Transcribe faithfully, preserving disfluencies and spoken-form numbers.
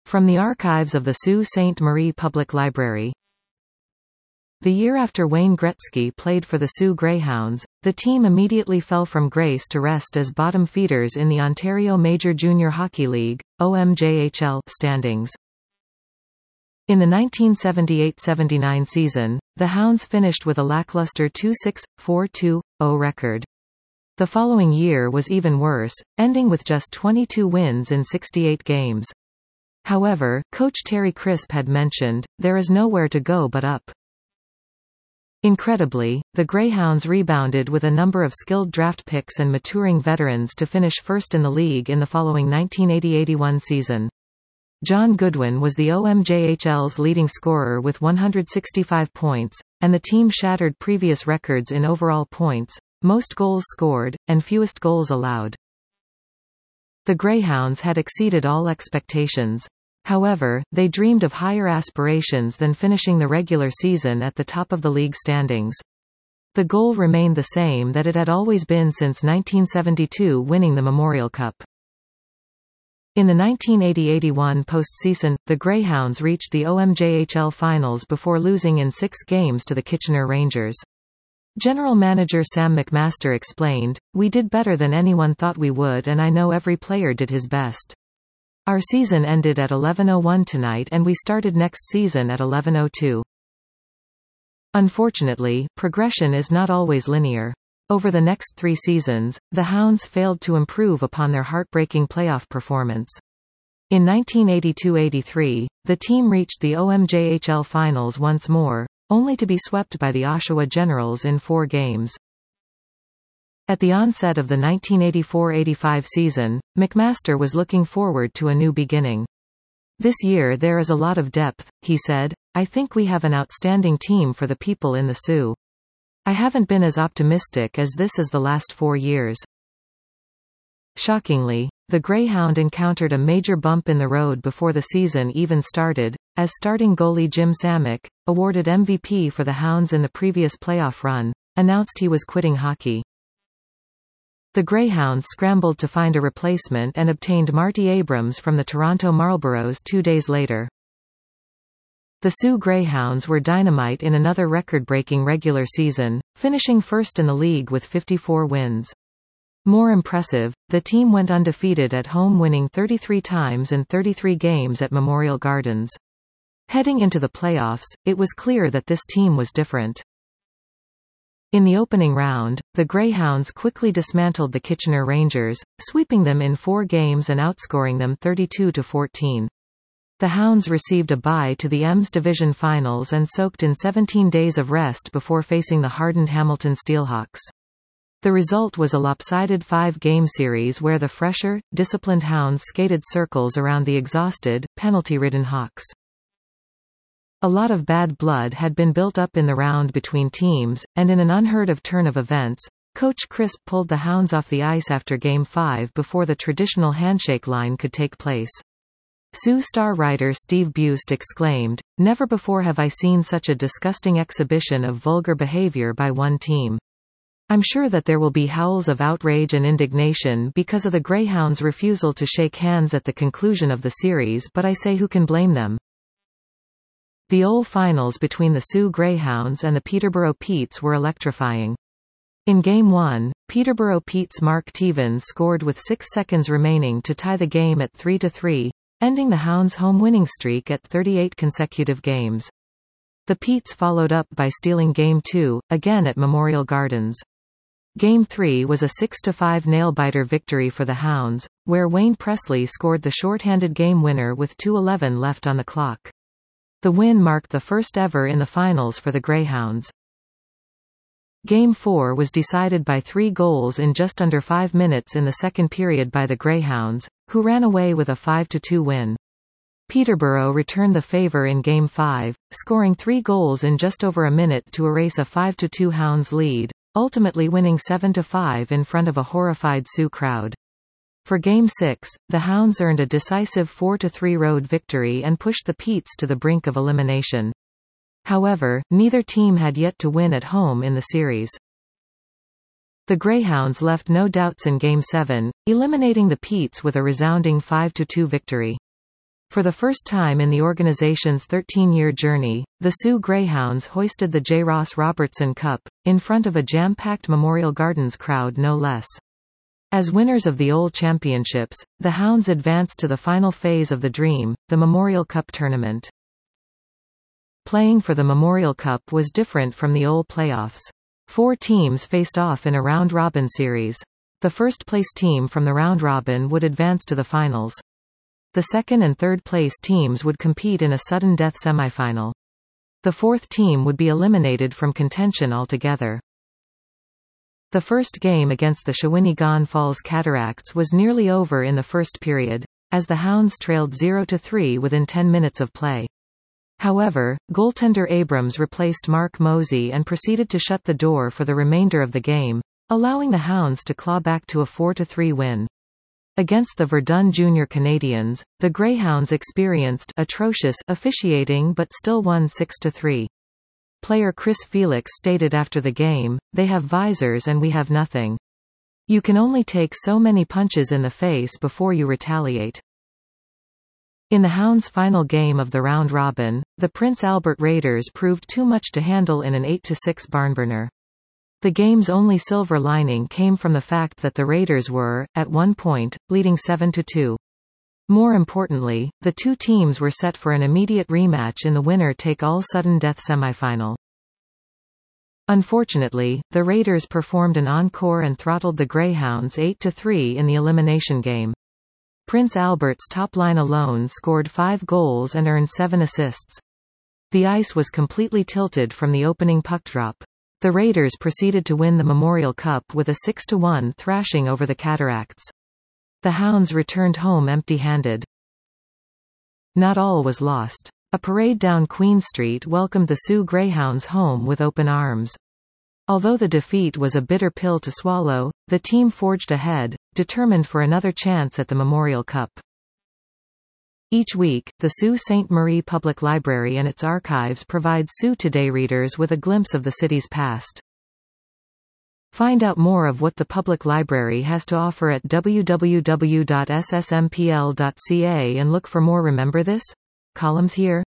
From the archives of the Sault Ste. Marie Public Library. The year after Wayne Gretzky played for the Sault Greyhounds, the team immediately fell from grace to rest as bottom feeders in the Ontario Major Junior Hockey League (O M J H L) standings. In the nineteen seventy-eight seventy-nine season, the Hounds finished with a lackluster two six four two oh record. The following year was even worse, ending with just twenty-two wins in sixty-eight games. However, coach Terry Crisp had mentioned, "There is nowhere to go but up." Incredibly, the Greyhounds rebounded with a number of skilled draft picks and maturing veterans to finish first in the league in the following nineteen eighty eighty-one season. John Goodwin was the O M J H L's leading scorer with one hundred sixty-five points, and the team shattered previous records in overall points, most goals scored, and fewest goals allowed. The Greyhounds had exceeded all expectations. However, they dreamed of higher aspirations than finishing the regular season at the top of the league standings. The goal remained the same that it had always been since nineteen seventy-two, winning the Memorial Cup. In the nineteen eighty eighty-one postseason, the Greyhounds reached the O M J H L finals before losing in six games to the Kitchener Rangers. General manager Sam McMaster explained, "We did better than anyone thought we would, and I know every player did his best. Our season ended at eleven oh one tonight and we started next season at eleven oh two. Unfortunately, progression is not always linear. Over the next three seasons, the Hounds failed to improve upon their heartbreaking playoff performance. In nineteen eighty-two eighty-three, the team reached the O M J H L finals once more, only to be swept by the Oshawa Generals in four games. At the onset of the nineteen eighty-four eighty-five season, McMaster was looking forward to a new beginning. "This year there is a lot of depth," he said. "I think we have an outstanding team for the people in the Sault. I haven't been as optimistic as this as the last four years." Shockingly, the Greyhound encountered a major bump in the road before the season even started, as starting goalie Jim Samek, awarded M V P for the Hounds in the previous playoff run, announced he was quitting hockey. The Greyhounds scrambled to find a replacement and obtained Marty Abrams from the Toronto Marlboros two days later. The Sault Greyhounds were dynamite in another record-breaking regular season, finishing first in the league with fifty-four wins. More impressive, the team went undefeated at home, winning thirty-three times in thirty-three games at Memorial Gardens. Heading into the playoffs, it was clear that this team was different. In the opening round, the Greyhounds quickly dismantled the Kitchener Rangers, sweeping them in four games and outscoring them thirty-two to fourteen. The Hounds received a bye to the E M S Division Finals and soaked in seventeen days of rest before facing the hardened Hamilton Steelhawks. The result was a lopsided five-game series where the fresher, disciplined Hounds skated circles around the exhausted, penalty-ridden Hawks. A lot of bad blood had been built up in the round between teams, and in an unheard-of turn of events, Coach Crisp pulled the Hounds off the ice after Game five before the traditional handshake line could take place. Sault Star writer Steve Buist exclaimed, "Never before have I seen such a disgusting exhibition of vulgar behavior by one team. I'm sure that there will be howls of outrage and indignation because of the Greyhounds' refusal to shake hands at the conclusion of the series, but I say who can blame them?" The O L finals between the Sault Greyhounds and the Peterborough Petes were electrifying. In Game one, Peterborough Petes' Mark Tevens scored with six seconds remaining to tie the game at three to three, ending the Hounds' home winning streak at thirty-eight consecutive games. The Petes followed up by stealing Game two, again at Memorial Gardens. Game three was a six to five nail-biter victory for the Hounds, where Wayne Presley scored the short-handed game winner with two eleven left on the clock. The win marked the first ever in the finals for the Greyhounds. Game four was decided by three goals in just under five minutes in the second period by the Greyhounds, who ran away with a five to two win. Peterborough returned the favour in Game five, scoring three goals in just over a minute to erase a five to two Hounds lead, ultimately winning seven to five in front of a horrified Sault crowd. For Game six, the Hounds earned a decisive four to three road victory and pushed the Petes to the brink of elimination. However, neither team had yet to win at home in the series. The Greyhounds left no doubts in Game seven, eliminating the Petes with a resounding five to two victory. For the first time in the organization's thirteen-year journey, the Sioux Greyhounds hoisted the J. Ross Robertson Cup, in front of a jam-packed Memorial Gardens crowd no less. As winners of the O L Championships, the Hounds advanced to the final phase of the Dream, the Memorial Cup tournament. Playing for the Memorial Cup was different from the O L playoffs. Four teams faced off in a round-robin series. The first-place team from the round-robin would advance to the finals. The second and third-place teams would compete in a sudden-death semifinal. The fourth team would be eliminated from contention altogether. The first game against the Shawinigan Falls Cataracts was nearly over in the first period, as the Hounds trailed zero to three within ten minutes of play. However, goaltender Abrams replaced Mark Mosey and proceeded to shut the door for the remainder of the game, allowing the Hounds to claw back to a four to three win. Against the Verdun Junior Canadians, the Greyhounds experienced atrocious officiating but still won six to three. Player Chris Felix stated after the game, "They have visors and we have nothing. You can only take so many punches in the face before you retaliate." In the Hounds' final game of the round-robin, the Prince Albert Raiders proved too much to handle in an eight to six barnburner. The game's only silver lining came from the fact that the Raiders were, at one point, leading seven to two. More importantly, the two teams were set for an immediate rematch in the winner-take-all sudden-death semifinal. Unfortunately, the Raiders performed an encore and throttled the Greyhounds eight to three in the elimination game. Prince Albert's top line alone scored five goals and earned seven assists. The ice was completely tilted from the opening puck drop. The Raiders proceeded to win the Memorial Cup with a six to one thrashing over the Cataracts. The Hounds returned home empty-handed. Not all was lost. A parade down Queen Street welcomed the Sioux Greyhounds home with open arms. Although the defeat was a bitter pill to swallow, the team forged ahead, determined for another chance at the Memorial Cup. Each week, the Sault Ste. Marie Public Library and its archives provide Sioux Today readers with a glimpse of the city's past. Find out more of what the public library has to offer at w w w dot s s m p l dot c a and look for more Remember This? columns here.